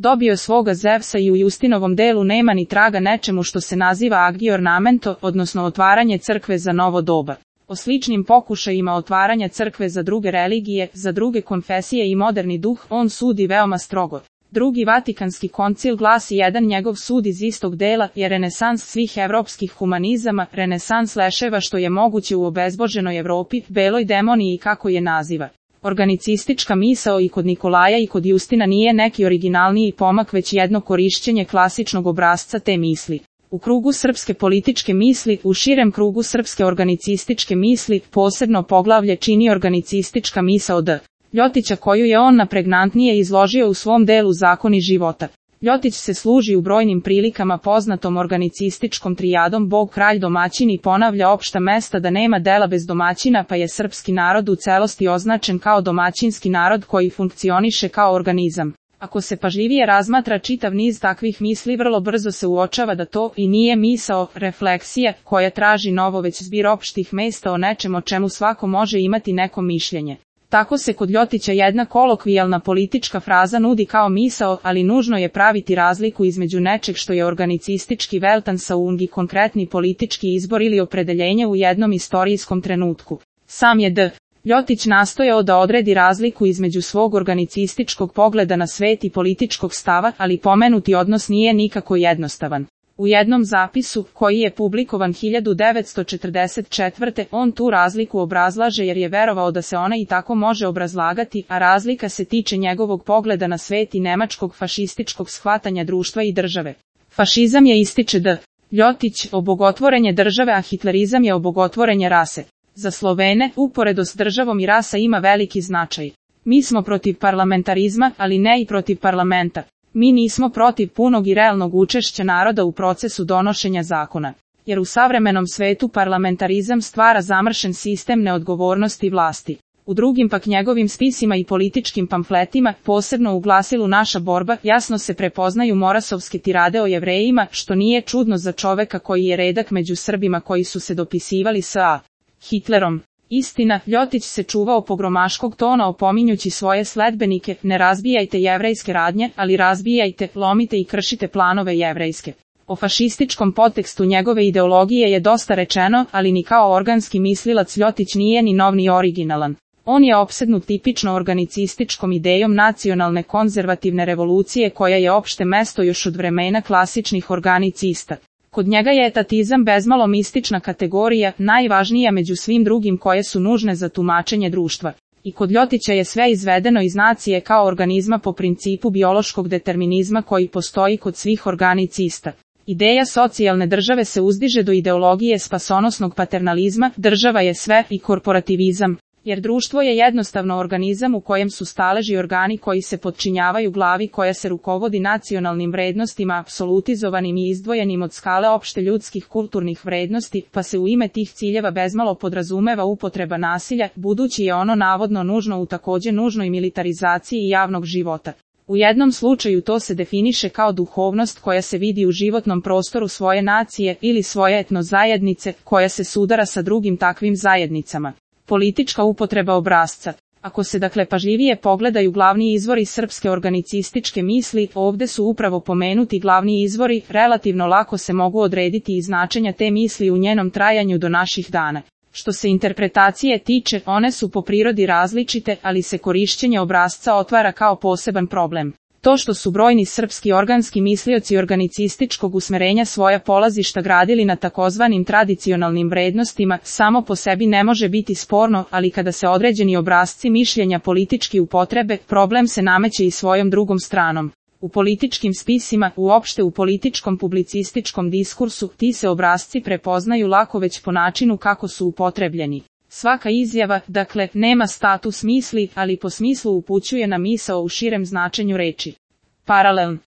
Dobio svoga Zevsa i u Justinovom delu nema ni traga nečemu što se naziva agiornamento, odnosno otvaranje crkve za novo doba. O sličnim pokušajima otvaranja crkve za druge religije, za druge konfesije i moderni duh, on sudi veoma strogo. Drugi Vatikanski koncil glasi jedan njegov sud iz istog dela je renesans svih evropskih humanizama, renesans leševa što je moguće u obezboženoj Evropi, beloj demoniji kako je naziva. Organicistička misao i kod Nikolaja i kod Justina nije neki originalniji pomak već jedno korišćenje klasičnog obrasca te misli. U krugu srpske političke misli, u širem krugu srpske organicističke misli, posebno poglavlje čini organicistička misao D. Ljotića koju je on napregnantnije izložio u svom delu Zakoni života. Ljotić se služi u brojnim prilikama poznatom organicističkom trijadom Bog, kralj, domaćin i ponavlja opšta mesta da nema dela bez domaćina pa je srpski narod u celosti označen kao domaćinski narod koji funkcioniše kao organizam. Ako se pažljivije razmatra čitav niz takvih misli vrlo brzo se uočava da to i nije misao, refleksija, koja traži novo već zbir opštih mesta o nečem o čemu svako može imati neko mišljenje. Tako se kod Ljotića jedna kolokvijalna politička fraza nudi kao misao, ali nužno je praviti razliku između nečeg što je organicistički Weltanschauung i konkretni politički izbor ili opredeljenje u jednom istorijskom trenutku. Sam je D. Ljotić nastojao da odredi razliku između svog organicističkog pogleda na svet i političkog stava, ali pomenuti odnos nije nikako jednostavan. U jednom zapisu, koji je publikovan 1944. on tu razliku obrazlaže jer je verovao da se ona i tako može obrazlagati, a razlika se tiče njegovog pogleda na svet i nemačkog fašističkog shvatanja društva i države. Fašizam je, ističe D. Ljotić, obogotvorenje države, a hitlerizam je obogotvorenje rase. Za Slovene, uporedo s državom i rasa ima veliki značaj. Mi smo protiv parlamentarizma, ali ne i protiv parlamenta. Mi nismo protiv punog i realnog učešća naroda u procesu donošenja zakona. Jer u savremenom svetu parlamentarizam stvara zamršen sistem neodgovornosti vlasti. U drugim pak njegovim spisima i političkim pamfletima, posebno u glasilu Naša borba, jasno se prepoznaju morasovske tirade o Jevrejima, što nije čudno za čoveka koji je redak među Srbima koji su se dopisivali sa Hitlerom. Istina, Ljotić se čuvao pogromaškog tona opominjući svoje sledbenike, ne razbijajte jevrejske radnje, ali razbijajte, lomite i kršite planove jevrejske. O fašističkom podtekstu njegove ideologije je dosta rečeno, ali ni kao organski mislilac Ljotić nije ni nov ni originalan. On je opsednut tipično organicističkom idejom nacionalne konzervativne revolucije koja je opšte mesto još od vremena klasičnih organicista. Kod njega je etatizam bezmalo mistična kategorija, najvažnija među svim drugim koje su nužne za tumačenje društva. I kod Ljotića je sve izvedeno iz nacije kao organizma po principu biološkog determinizma koji postoji kod svih organicista. Ideja socijalne države se uzdiže do ideologije spasonosnog paternalizma, država je sve i korporativizam. Jer društvo je jednostavno organizam u kojem su staleži organi koji se podčinjavaju glavi koja se rukovodi nacionalnim vrednostima apsolutizovanim i izdvojenim od skale opšte ljudskih kulturnih vrednosti, pa se u ime tih ciljeva bezmalo podrazumeva upotreba nasilja, budući je ono navodno nužno u takođe nužnoj militarizaciji javnog života. U jednom slučaju to se definiše kao duhovnost koja se vidi u životnom prostoru svoje nacije ili svoje etnozajednice, koja se sudara sa drugim takvim zajednicama. Politička upotreba obrasca. Ako se dakle pažljivije pogledaju glavni izvori srpske organicističke misli, ovde su upravo pomenuti glavni izvori, relativno lako se mogu odrediti i značenja te misli u njenom trajanju do naših dana. Što se interpretacije tiče, one su po prirodi različite, ali se korišćenje obrasca otvara kao poseban problem. To što su brojni srpski organski mislioci organicističkog usmerenja svoja polazišta gradili na takozvanim tradicionalnim vrednostima, samo po sebi ne može biti sporno, ali kada se određeni obrasci mišljenja politički upotrebe, problem se nameće i svojom drugom stranom. U političkim spisima, uopšte u političkom publicističkom diskursu, ti se obrasci prepoznaju lako već po načinu kako su upotrebljeni. Svaka izjava, dakle, nema status misli, ali po smislu upućuje na misao u širem značenju reči. Paralelno.